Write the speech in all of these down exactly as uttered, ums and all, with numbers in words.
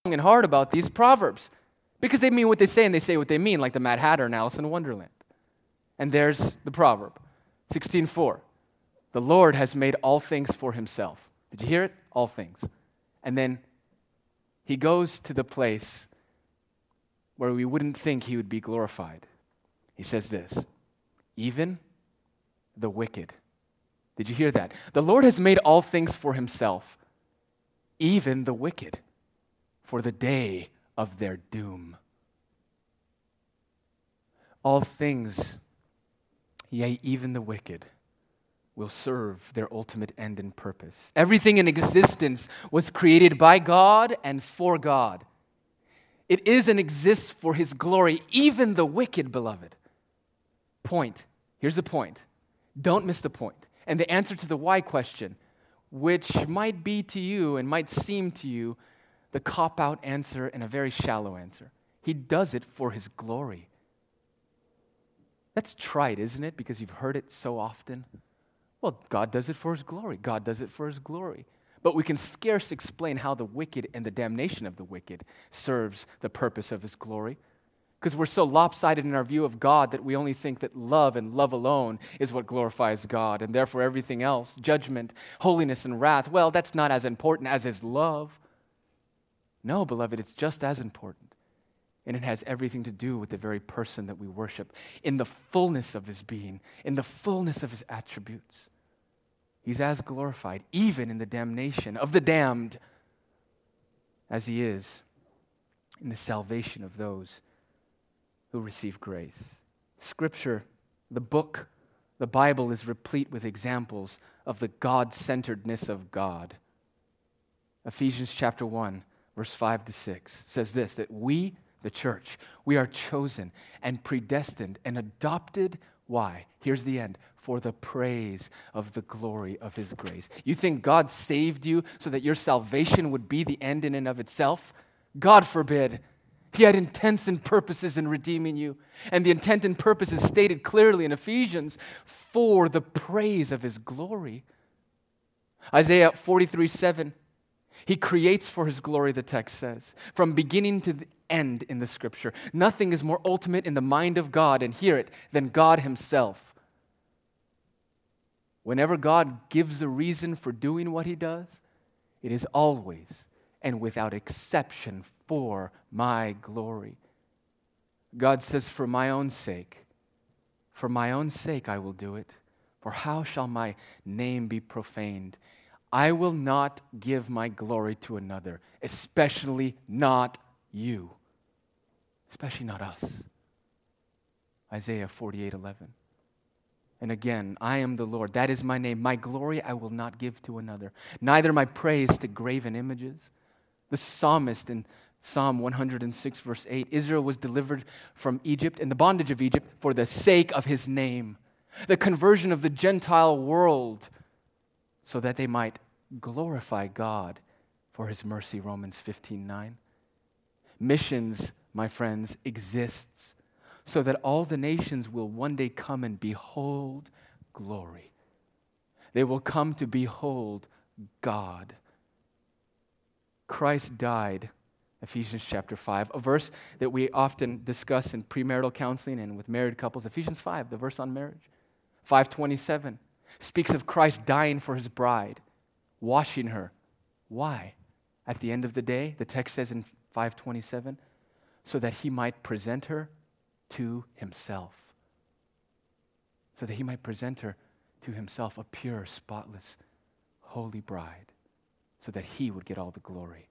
and hard about these proverbs because they mean what they say and they say what they mean, like the Mad Hatter and Alice in Wonderland. And there's the proverb, sixteen four. The Lord has made all things for himself. Did you hear it? All things. And then he goes to the place where we wouldn't think he would be glorified. He says this, even the wicked. Did you hear that? The Lord has made all things for himself, even the wicked, for the day of their doom. All things, yea, even the wicked, will serve their ultimate end and purpose. Everything in existence was created by God and for God. It is and exists for his glory, even the wicked, beloved. Point. Here's the point. Don't miss the point. And the answer to the why question, which might be to you and might seem to you the cop-out answer and a very shallow answer. He does it for his glory. That's trite, isn't it? Because you've heard it so often. Well, God does it for his glory. God does it for his glory. But we can scarce explain how the wicked and the damnation of the wicked serves the purpose of his glory. Because we're so lopsided in our view of God that we only think that love and love alone is what glorifies God. And therefore everything else, judgment, holiness, and wrath, well, that's not as important as his love. No, beloved, it's just as important. And it has everything to do with the very person that we worship. In the fullness of his being, in the fullness of his attributes, he's as glorified, even in the damnation of the damned, as he is in the salvation of those who receive grace. Scripture, the book, the Bible is replete with examples of the God-centeredness of God. Ephesians chapter one, verse five to six says this, that we, the church, we are chosen and predestined and adopted. Why? Here's the end. For the praise of the glory of his grace. You think God saved you so that your salvation would be the end in and of itself? God forbid. He had intents and purposes in redeeming you. And the intent and purpose is stated clearly in Ephesians for the praise of his glory. Isaiah forty-three seven. He creates for his glory, the text says, from beginning to the end in the scripture. Nothing is more ultimate in the mind of God, and hear it, than God himself. Whenever God gives a reason for doing what he does, it is always and without exception for my glory. God says, for my own sake, for my own sake I will do it. For how shall my name be profaned? I will not give my glory to another, especially not you, especially not us. Isaiah forty-eight eleven. And again, I am the Lord. That is my name. My glory I will not give to another, neither my praise to graven images. The psalmist in Psalm one hundred six, verse eight, Israel was delivered from Egypt and the bondage of Egypt for the sake of his name, the conversion of the Gentile world, so that they might glorify God for his mercy, Romans fifteen nine. Missions, my friends, exists so that all the nations will one day come and behold glory. They will come to behold God. Christ died, Ephesians chapter five, a verse that we often discuss in premarital counseling and with married couples. Ephesians five, the verse on marriage. five twenty-seven speaks of Christ dying for his bride, washing her. Why? At the end of the day, the text says in five twenty-seven, so that he might present her to himself. So that he might present her to himself, a pure, spotless, holy bride, so that he would get all the glory.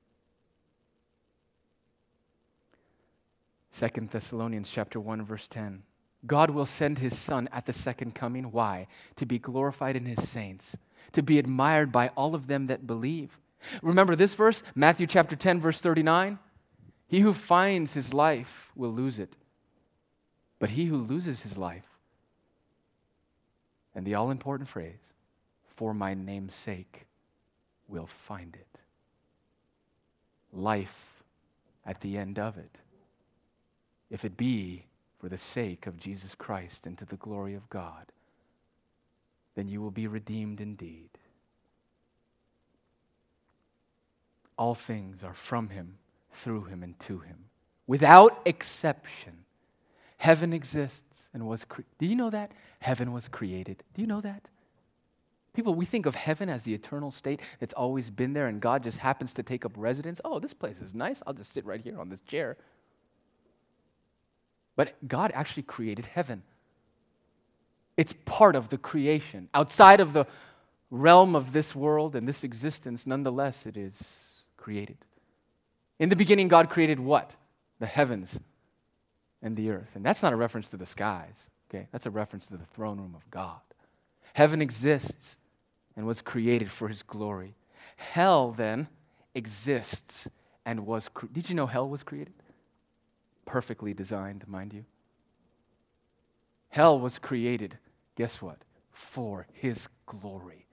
Second Thessalonians chapter one, verse ten. God will send his Son at the second coming. Why? To be glorified in his saints, to be admired by all of them that believe. Remember this verse, Matthew chapter ten, verse thirty-nine? He who finds his life will lose it, but he who loses his life, and the all-important phrase, for my name's sake, will find it. Life at the end of it, if it be for the sake of Jesus Christ and to the glory of God, then you will be redeemed indeed. All things are from him, through him and to him. Without exception, heaven exists and was created. Do you know that? Heaven was created. Do you know that? People, we think of heaven as the eternal state that's always been there and God just happens to take up residence. Oh, this place is nice. I'll just sit right here on this chair. But God actually created heaven. It's part of the creation. Outside of the realm of this world and this existence, nonetheless, it is created. In the beginning, God created what? The heavens and the earth. And that's not a reference to the skies, okay? That's a reference to the throne room of God. Heaven exists and was created for his glory. Hell, then, exists and was created. Did you know hell was created? Perfectly designed, mind you. Hell was created, guess what? For his glory.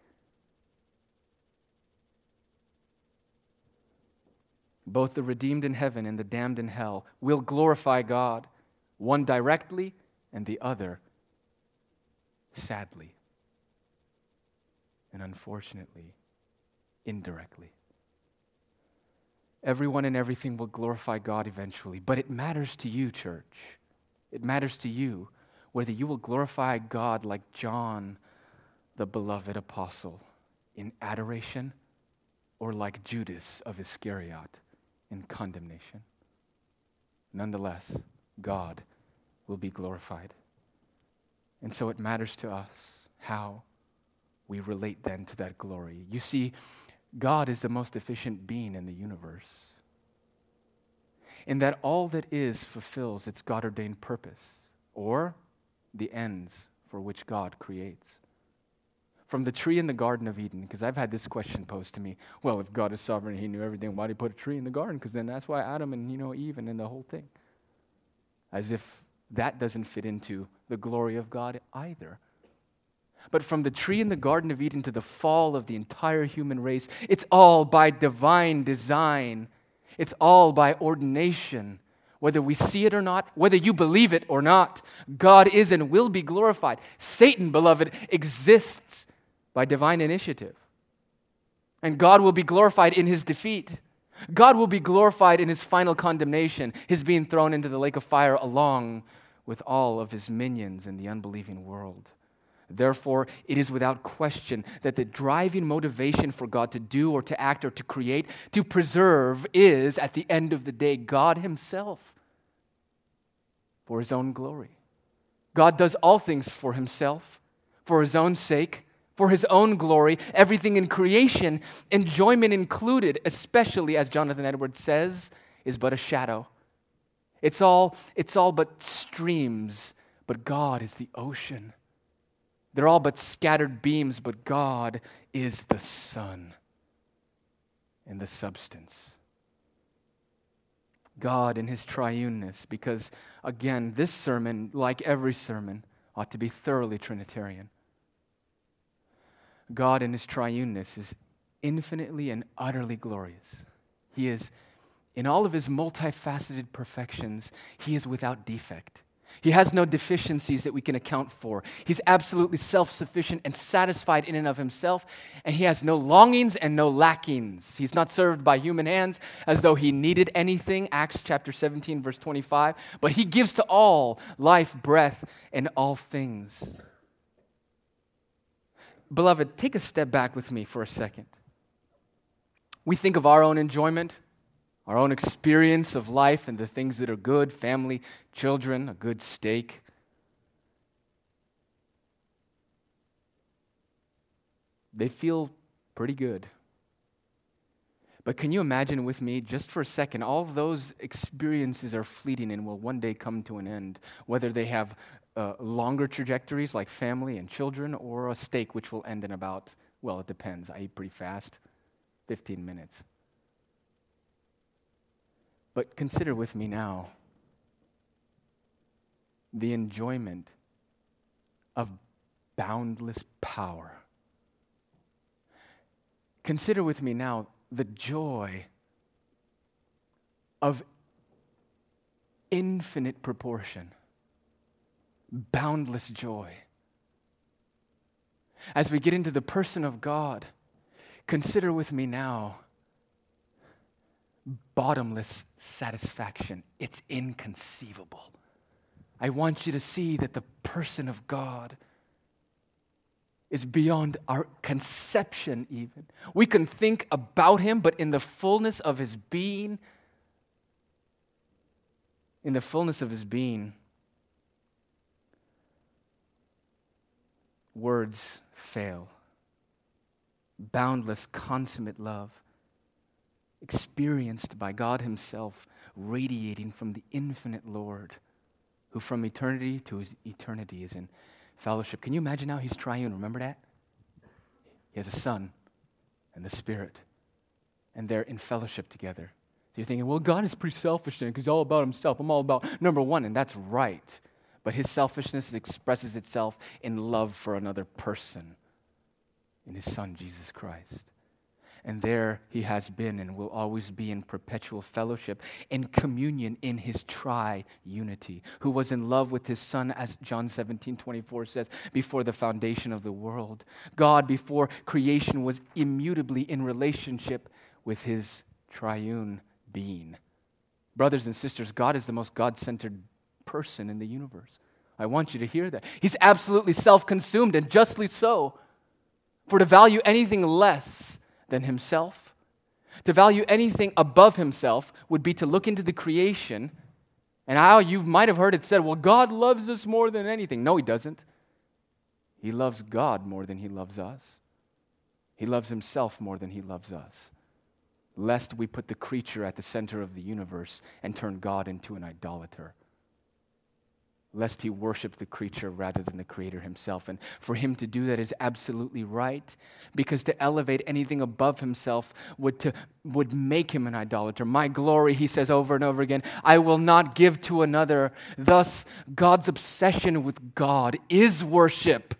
Both the redeemed in heaven and the damned in hell will glorify God, one directly and the other sadly and unfortunately indirectly. Everyone and everything will glorify God eventually, but it matters to you, church. It matters to you whether you will glorify God like John, the beloved apostle, in adoration, or like Judas of Iscariot in condemnation. Nonetheless, God will be glorified. And so it matters to us how we relate then to that glory. You see, God is the most efficient being in the universe, in that all that is fulfills its God-ordained purpose, or the ends for which God creates. From the tree in the Garden of Eden, because I've had this question posed to me, well, if God is sovereign and he knew everything, why did he put a tree in the garden? Because then that's why Adam and, you know, Eve and then the whole thing. As if that doesn't fit into the glory of God either. But from the tree in the Garden of Eden to the fall of the entire human race, it's all by divine design. It's all by ordination. Whether we see it or not, whether you believe it or not, God is and will be glorified. Satan, beloved, exists by divine initiative. And God will be glorified in his defeat. God will be glorified in his final condemnation, his being thrown into the lake of fire along with all of his minions in the unbelieving world. Therefore, it is without question that the driving motivation for God to do or to act or to create, to preserve, is, at the end of the day, God himself for his own glory. God does all things for himself, for his own sake, for his own glory, everything in creation, enjoyment included, especially, as Jonathan Edwards says, is but a shadow. It's all, it's all but streams, but God is the ocean. They're all but scattered beams, but God is the sun and the substance. God in his triuneness, because, again, this sermon, like every sermon, ought to be thoroughly Trinitarian. God in his triuneness is infinitely and utterly glorious. He is, in all of his multifaceted perfections, he is without defect. He has no deficiencies that we can account for. He's absolutely self-sufficient and satisfied in and of himself, and he has no longings and no lackings. He's not served by human hands as though he needed anything, Acts chapter seventeen, verse twenty-five, but he gives to all life, breath, and all things. Beloved, take a step back with me for a second. We think of our own enjoyment, our own experience of life and the things that are good, family, children, a good steak. They feel pretty good. But can you imagine with me, just for a second, all those experiences are fleeting and will one day come to an end, whether they have uh, longer trajectories like family and children, or a steak which will end in about, well, it depends. I eat pretty fast, fifteen minutes. But consider with me now the enjoyment of boundless power. Consider with me now the joy of infinite proportion, boundless joy. As we get into the person of God, consider with me now bottomless satisfaction. It's inconceivable. I want you to see that the person of God is beyond our conception even. We can think about him, but in the fullness of his being, in the fullness of his being, words fail. Boundless, consummate love, experienced by God himself, radiating from the infinite Lord, who from eternity to his eternity is in fellowship. Can you imagine now he's triune? Remember that? He has a Son and the Spirit, and they're in fellowship together. So you're thinking, well, God is pretty selfish then because he's all about himself. I'm all about number one, and that's right. But his selfishness expresses itself in love for another person, in his Son, Jesus Christ. And there he has been and will always be in perpetual fellowship, in communion in his tri-unity, who was in love with his Son, as John seventeen twenty-four says, before the foundation of the world. God, before creation, was immutably in relationship with his triune being. Brothers and sisters, God is the most God-centered person in the universe. I want you to hear that. He's absolutely self-consumed, and justly so. For to value anything less than himself, to value anything above himself, would be to look into the creation, and how you might have heard it said, well, God loves us more than anything. No, he doesn't. He loves God more than he loves us. He loves himself more than he loves us. Lest we put the creature at the center of the universe and turn God into an idolater. Lest he worship the creature rather than the Creator himself. And for him to do that is absolutely right, because to elevate anything above himself would, to, would make him an idolater. My glory, he says over and over again, I will not give to another. Thus, God's obsession with God is worship.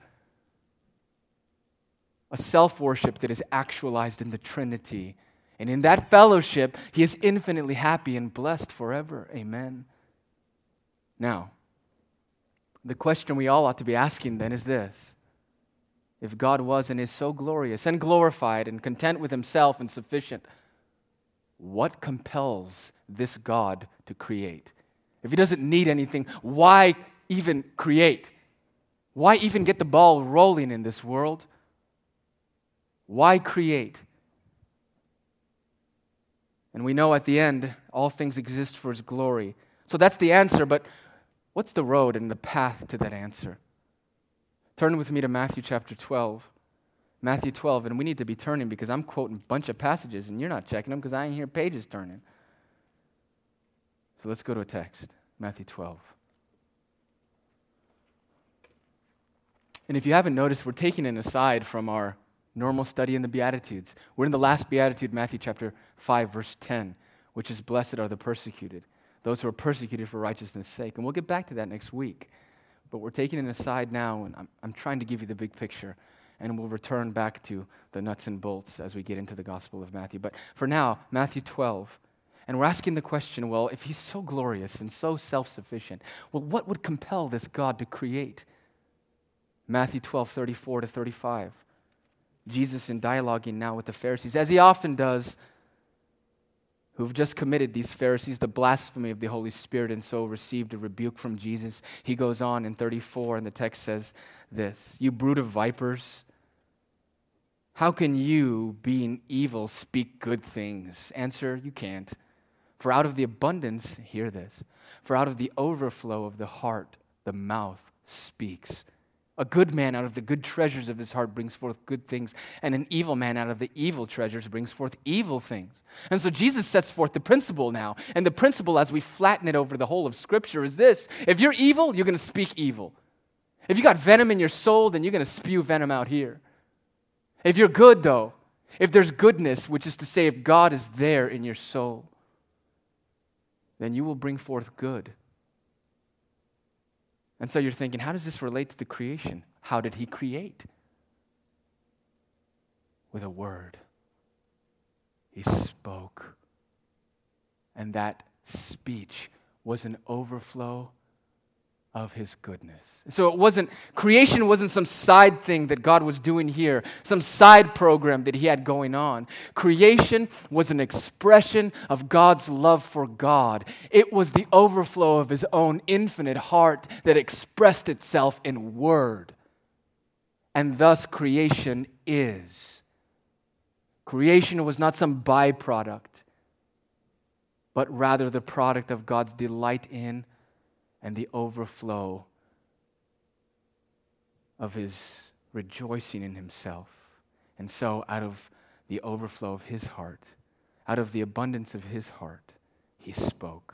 A self-worship that is actualized in the Trinity. And in that fellowship, he is infinitely happy and blessed forever. Amen. Now, the question we all ought to be asking then is this. If God was and is so glorious and glorified and content with himself and sufficient, what compels this God to create? If he doesn't need anything, why even create? Why even get the ball rolling in this world? Why create? And we know at the end, all things exist for his glory. So that's the answer, but what's the road and the path to that answer? Turn with me to Matthew chapter twelve. Matthew twelve, and we need to be turning because I'm quoting a bunch of passages and you're not checking them because I ain't hear pages turning. So let's go to a text, Matthew twelve. And if you haven't noticed, we're taking an aside from our normal study in the Beatitudes. We're in the last Beatitude, Matthew chapter five, verse ten, which is, blessed are the persecuted, those who are persecuted for righteousness' sake. And we'll get back to that next week. But we're taking an aside now, and I'm, I'm trying to give you the big picture. And we'll return back to the nuts and bolts as we get into the Gospel of Matthew. But for now, Matthew twelve. And we're asking the question, well, if he's so glorious and so self-sufficient, well, what would compel this God to create? Matthew twelve, thirty-four to thirty-five. Jesus in dialoguing now with the Pharisees, as he often does, who've just committed, these Pharisees, the blasphemy of the Holy Spirit, and so received a rebuke from Jesus. He goes on in thirty-four, and the text says this, you brood of vipers, how can you, being evil, speak good things? Answer, you can't. For out of the abundance, hear this, for out of the overflow of the heart, the mouth speaks. A good man out of the good treasures of his heart brings forth good things, and an evil man out of the evil treasures brings forth evil things. And so Jesus sets forth the principle now, and the principle as we flatten it over the whole of Scripture is this. If you're evil, you're going to speak evil. If you got venom in your soul, then you're going to spew venom out here. If you're good, though, if there's goodness, which is to say if God is there in your soul, then you will bring forth good. And so you're thinking, how does this relate to the creation? How did he create? With a word. He spoke. And that speech was an overflow of his goodness. So it wasn't, creation wasn't some side thing that God was doing here, some side program that he had going on. Creation was an expression of God's love for God. It was the overflow of his own infinite heart that expressed itself in word. And thus creation is. Creation was not some byproduct, but rather the product of God's delight in and the overflow of his rejoicing in himself. And so out of the overflow of his heart, out of the abundance of his heart, he spoke.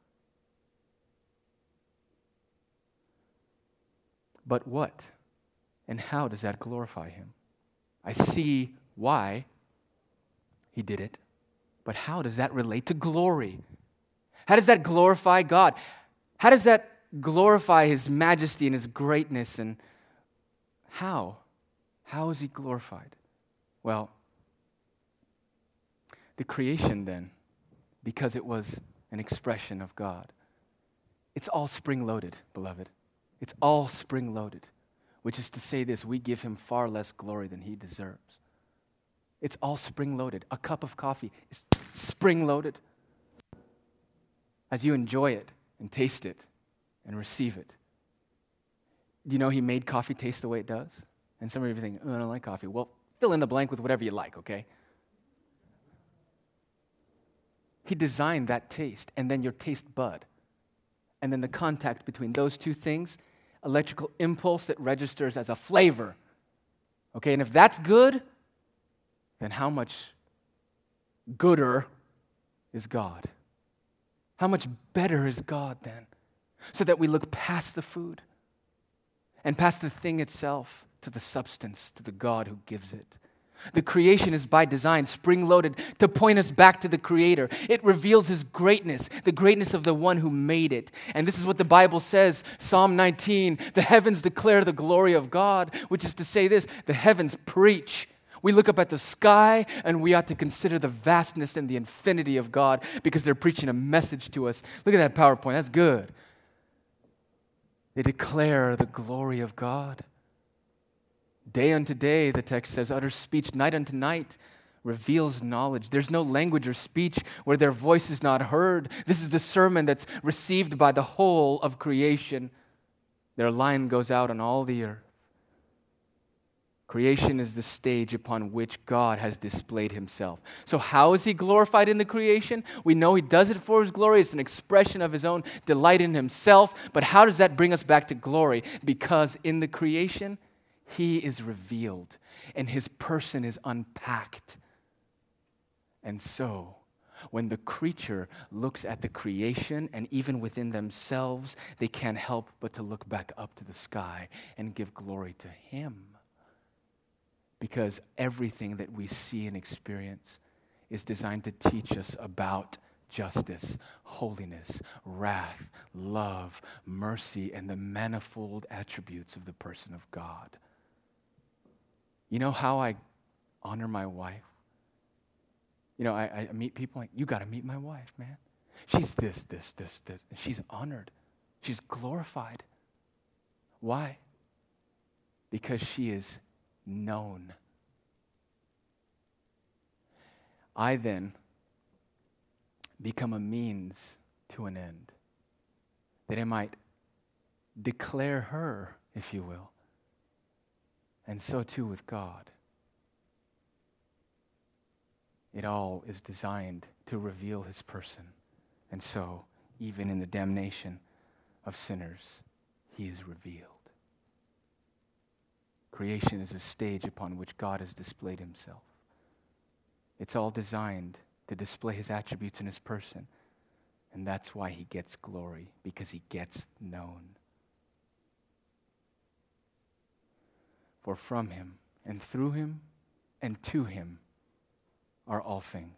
But what and how does that glorify him? I see why he did it, but how does that relate to glory? How does that glorify God? How does that glorify his majesty and his greatness? And how? How is he glorified? Well, the creation then, because it was an expression of God, it's all spring-loaded, beloved. It's all spring-loaded, which is to say this, we give him far less glory than he deserves. It's all spring-loaded. A cup of coffee is spring-loaded. As you enjoy it and taste it and receive it. Do you know he made coffee taste the way it does? And some of you think, oh, I don't like coffee. Well, fill in the blank with whatever you like, okay? He designed that taste, and then your taste bud. And then the contact between those two things, electrical impulse that registers as a flavor. Okay, and if that's good, then how much gooder is God? How much better is God then? So that we look past the food and past the thing itself to the substance, to the God who gives it. The creation is by design spring-loaded to point us back to the Creator. It reveals his greatness, the greatness of the one who made it. And this is what the Bible says, Psalm nineteen, the heavens declare the glory of God, which is to say this, the heavens preach. We look up at the sky and we ought to consider the vastness and the infinity of God because they're preaching a message to us. Look at that PowerPoint, that's good. They declare the glory of God. Day unto day, the text says, utter speech, night unto night, reveals knowledge. There's no language or speech where their voice is not heard. This is the sermon that's received by the whole of creation. Their line goes out on all the earth. Creation is the stage upon which God has displayed himself. So how is he glorified in the creation? We know he does it for his glory. It's an expression of his own delight in himself. But how does that bring us back to glory? Because in the creation, he is revealed and his person is unpacked. And so, when the creature looks at the creation and even within themselves, they can't help but to look back up to the sky and give glory to him. Because everything that we see and experience is designed to teach us about justice, holiness, wrath, love, mercy, and the manifold attributes of the person of God. You know how I honor my wife? You know, I, I meet people like, you got to meet my wife, man. She's this, this, this, this. And she's honored. She's glorified. Why? Because she is known. I then become a means to an end, that I might declare her, if you will, and so too with God. It all is designed to reveal his person, and so, even in the damnation of sinners, he is revealed. Creation is a stage upon which God has displayed himself. It's all designed to display his attributes in his person. And that's why he gets glory, because he gets known. For from him, and through him, and to him are all things,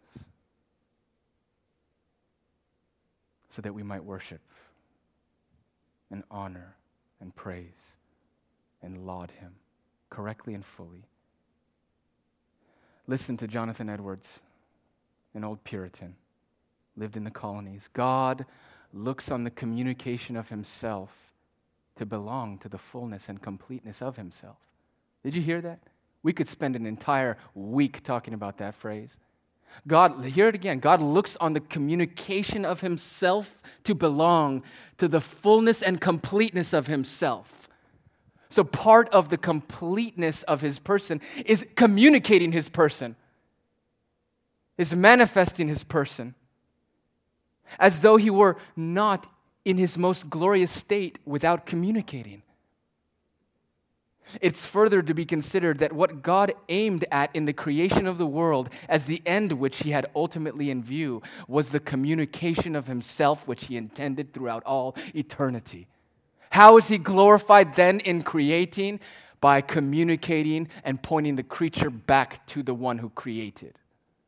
so that we might worship and honor and praise and laud him correctly and fully. Listen to Jonathan Edwards, an old Puritan, lived in the colonies. God looks on the communication of himself to belong to the fullness and completeness of himself. Did you hear that? We could spend an entire week talking about that phrase. God, hear it again. God looks on the communication of himself to belong to the fullness and completeness of himself. So part of the completeness of his person is communicating his person, is manifesting his person, as though he were not in his most glorious state without communicating. It's further to be considered that what God aimed at in the creation of the world as the end which he had ultimately in view was the communication of himself which he intended throughout all eternity. How is he glorified then in creating? By communicating and pointing the creature back to the one who created.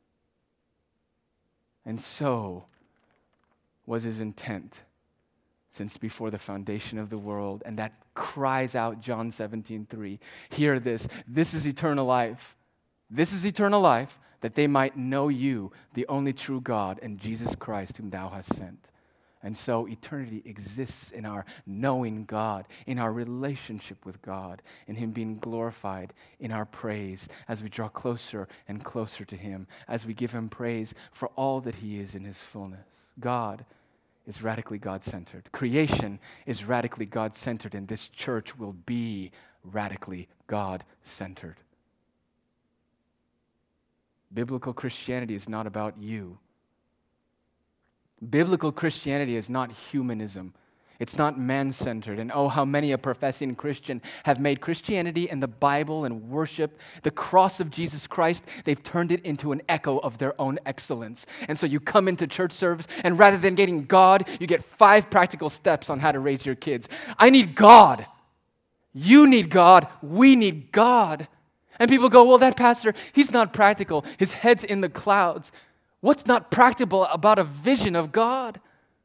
And so was his intent since before the foundation of the world. And that cries out John seventeen three. Hear this. This is eternal life. This is eternal life, that they might know you, the only true God, and Jesus Christ, whom thou hast sent. And so eternity exists in our knowing God, in our relationship with God, in him being glorified, in our praise as we draw closer and closer to him, as we give him praise for all that he is in his fullness. God is radically God-centered. Creation is radically God-centered, and this church will be radically God-centered. Biblical Christianity is not about you. Biblical Christianity is not humanism. It's not man-centered. And oh, how many a professing Christian have made Christianity and the Bible and worship, the cross of Jesus Christ, they've turned it into an echo of their own excellence. And so you come into church service, and rather than getting God, you get five practical steps on how to raise your kids. I need God. You need God. We need God. And people go, well, that pastor, he's not practical. His head's in the clouds. What's not practical about a vision of God?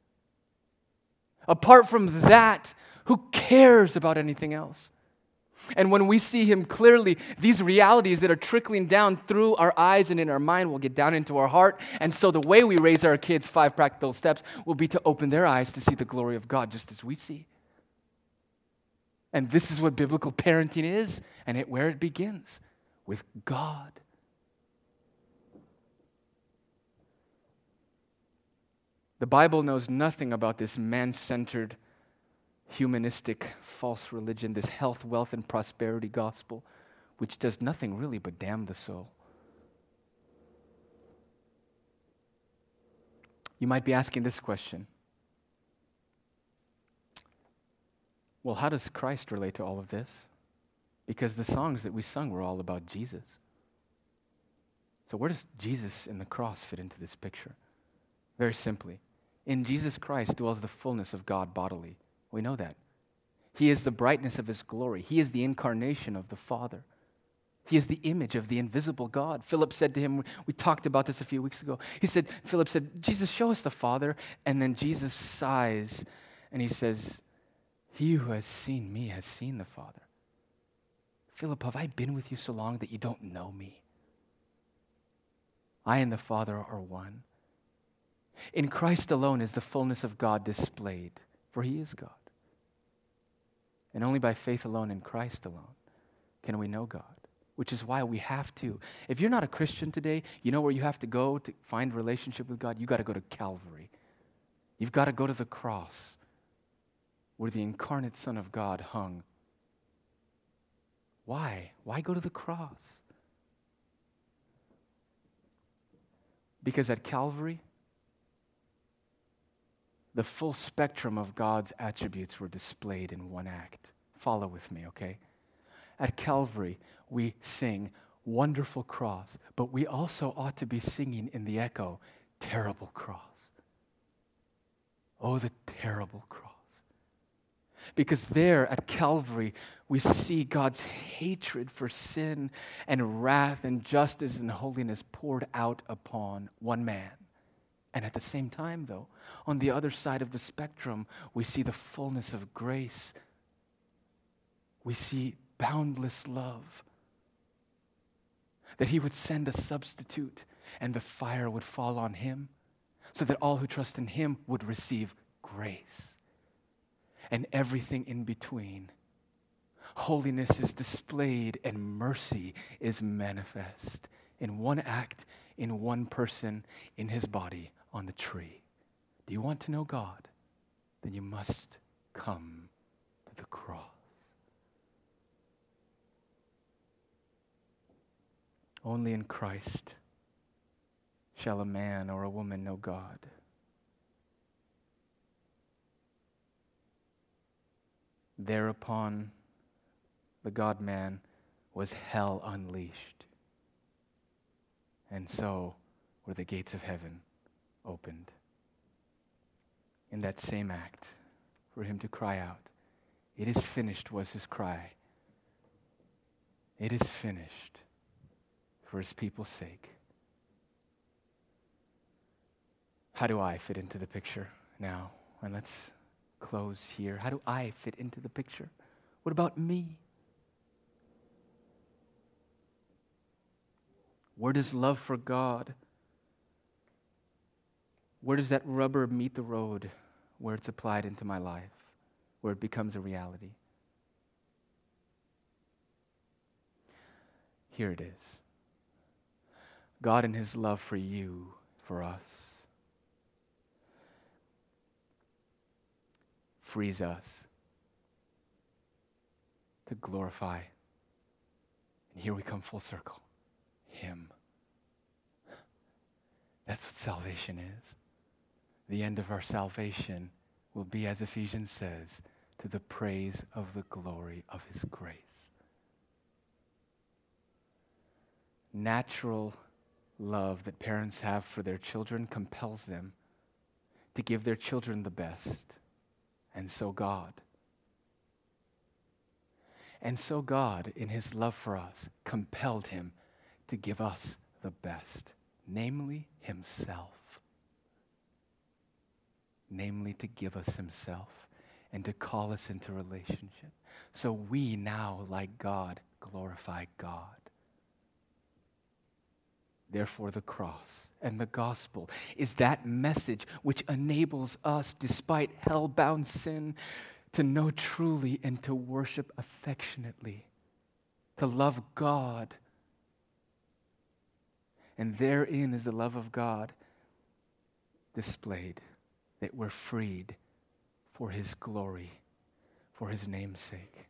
Apart from that, who cares about anything else? And when we see him clearly, these realities that are trickling down through our eyes and in our mind will get down into our heart. And so the way we raise our kids, five practical steps, will be to open their eyes to see the glory of God just as we see. And this is what biblical parenting is, and it, where it begins, with God. The Bible knows nothing about this man-centered, humanistic, false religion, this health, wealth, and prosperity gospel, which does nothing really but damn the soul. You might be asking this question. Well, how does Christ relate to all of this? Because the songs that we sung were all about Jesus. So where does Jesus and the cross fit into this picture? Very simply, in Jesus Christ dwells the fullness of God bodily. We know that. He is the brightness of his glory. He is the incarnation of the Father. He is the image of the invisible God. Philip said to him, we talked about this a few weeks ago. He said, Philip said, Jesus, show us the Father. And then Jesus sighs and he says, he who has seen me has seen the Father. Philip, have I been with you so long that you don't know me? I and the Father are one. In Christ alone is the fullness of God displayed, for he is God. And only by faith alone in Christ alone can we know God, which is why we have to. If you're not a Christian today, you know where you have to go to find relationship with God? You got to go to Calvary. You've got to go to the cross where the incarnate Son of God hung. Why? Why go to the cross? Because at Calvary, the full spectrum of God's attributes were displayed in one act. Follow with me, okay? At Calvary, we sing, wonderful cross, but we also ought to be singing in the echo, terrible cross. Oh, the terrible cross. Because there at Calvary, we see God's hatred for sin and wrath and justice and holiness poured out upon one man. And at the same time, though, on the other side of the spectrum, we see the fullness of grace. We see boundless love. That he would send a substitute and the fire would fall on him so that all who trust in him would receive grace. and everything in between. Holiness is displayed and mercy is manifest in one act, in one person, in his body on the tree. Do you want to know God? Then you must come to the cross. Only in Christ shall a man or a woman know God. Thereupon, the God-man was hell unleashed. And so were the gates of heaven opened. In that same act, for him to cry out, "It is finished," was his cry. It is finished for his people's sake. How do I fit into the picture now? And let's close here. How do I fit into the picture? What about me? Where does love for God, where does that rubber meet the road where it's applied into my life, where it becomes a reality? Here it is. God in his love for you, for us, frees us to glorify. And here we come full circle. Him. That's what salvation is. The end of our salvation will be, as Ephesians says, to the praise of the glory of his grace. Natural love that parents have for their children compels them to give their children the best. And so God. And so God, in his love for us, compelled him to give us the best, namely himself. Namely to give us himself and to call us into relationship. So we now, like God, glorify God. Therefore, the cross and the gospel is that message which enables us, despite hell-bound sin, to know truly and to worship affectionately, to love God. And therein is the love of God displayed, that we're freed for his glory, for his name's sake.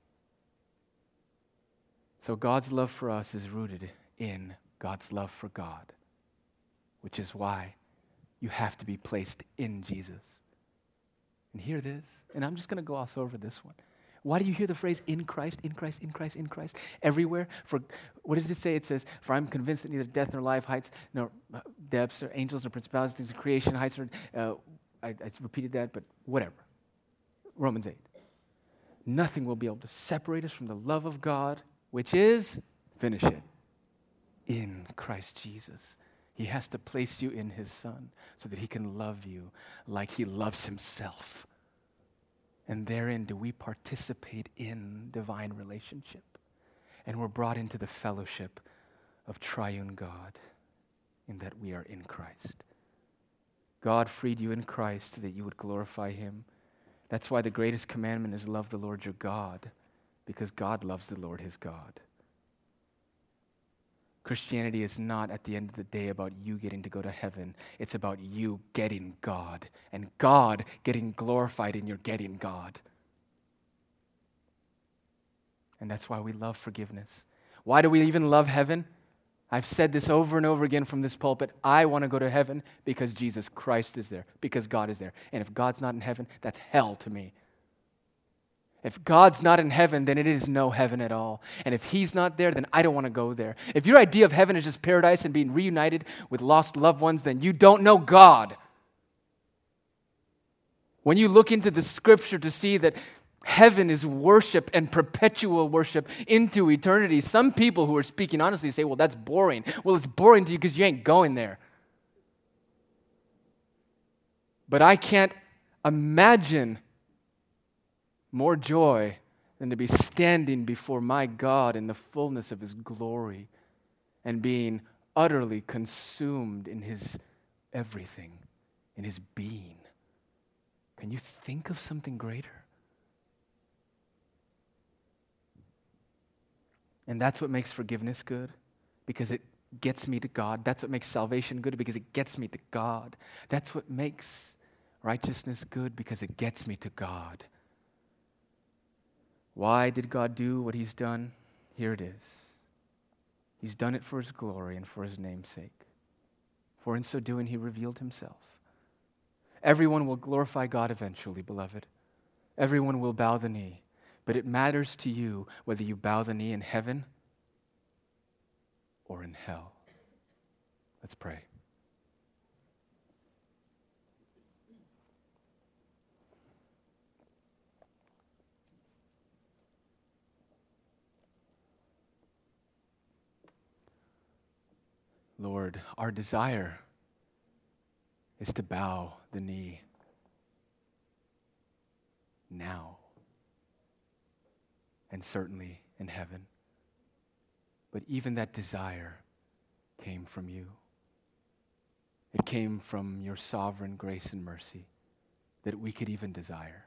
So God's love for us is rooted in God's love for God, which is why you have to be placed in Jesus. And hear this, and I'm just going to gloss over this one. Why do you hear the phrase in Christ, in Christ, in Christ, in Christ everywhere? For what does it say? It says, "For I'm convinced that neither death nor life, heights nor depths, or angels nor principalities, things of creation, heights nor..." Uh, I, I repeated that, but whatever. Romans eight. Nothing will be able to separate us from the love of God, which is, finish it, in Christ Jesus. He has to place you in his Son so that he can love you like he loves himself. And therein do we participate in divine relationship. And we're brought into the fellowship of triune God in that we are in Christ. God freed you in Christ so that you would glorify him. That's why the greatest commandment is love the Lord your God, because God loves the Lord his God. Christianity is not, at the end of the day, about you getting to go to heaven. It's about you getting God, and God getting glorified in your getting God. And that's why we love forgiveness. Why do we even love heaven? I've said this over and over again from this pulpit. I want to go to heaven because Jesus Christ is there, because God is there. And if God's not in heaven, that's hell to me. If God's not in heaven, then it is no heaven at all. And if he's not there, then I don't want to go there. If your idea of heaven is just paradise and being reunited with lost loved ones, then you don't know God. When you look into the scripture to see that heaven is worship and perpetual worship into eternity, some people who are speaking honestly say, well, that's boring. Well, it's boring to you because you ain't going there. But I can't imagine more joy than to be standing before my God in the fullness of his glory and being utterly consumed in his everything, in his being. Can you think of something greater? And that's what makes forgiveness good, because it gets me to God. That's what makes salvation good, because it gets me to God. That's what makes righteousness good, because it gets me to God. Why did God do what he's done? Here it is. He's done it for his glory and for his name's sake. For in so doing, he revealed himself. Everyone will glorify God eventually, beloved. Everyone will bow the knee. But it matters to you whether you bow the knee in heaven or in hell. Let's pray. Lord, our desire is to bow the knee now, and certainly in heaven. But even that desire came from you. It came from your sovereign grace and mercy that we could even desire.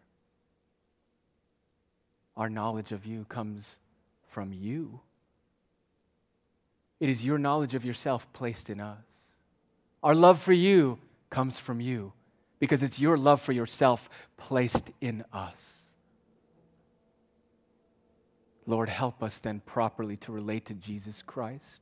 Our knowledge of you comes from you. It is your knowledge of yourself placed in us. Our love for you comes from you, because it's your love for yourself placed in us. Lord, help us then properly to relate to Jesus Christ,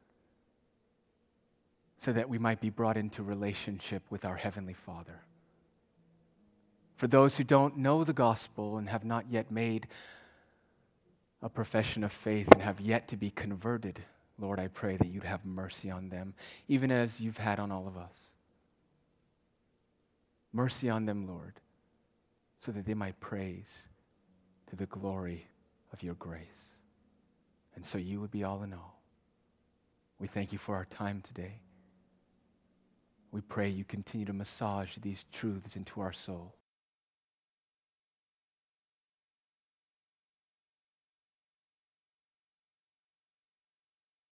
so that we might be brought into relationship with our Heavenly Father. For those who don't know the gospel and have not yet made a profession of faith and have yet to be converted, Lord, I pray that you'd have mercy on them, even as you've had on all of us. Mercy on them, Lord, so that they might praise to the glory of your grace. And so you would be all in all. We thank you for our time today. We pray you continue to massage these truths into our soul.